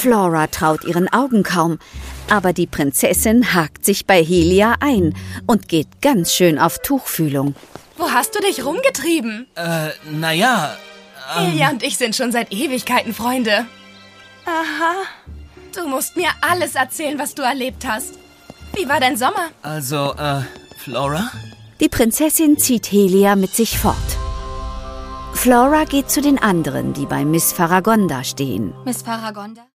Flora traut ihren Augen kaum, aber die Prinzessin hakt sich bei Helia ein und geht ganz schön auf Tuchfühlung. Wo hast du dich rumgetrieben? Helia und ich sind schon seit Ewigkeiten Freunde. Aha. Du musst mir alles erzählen, was du erlebt hast. Wie war dein Sommer? Also, Flora? Die Prinzessin zieht Helia mit sich fort. Flora geht zu den anderen, die bei Miss Faragonda stehen. Miss Faragonda?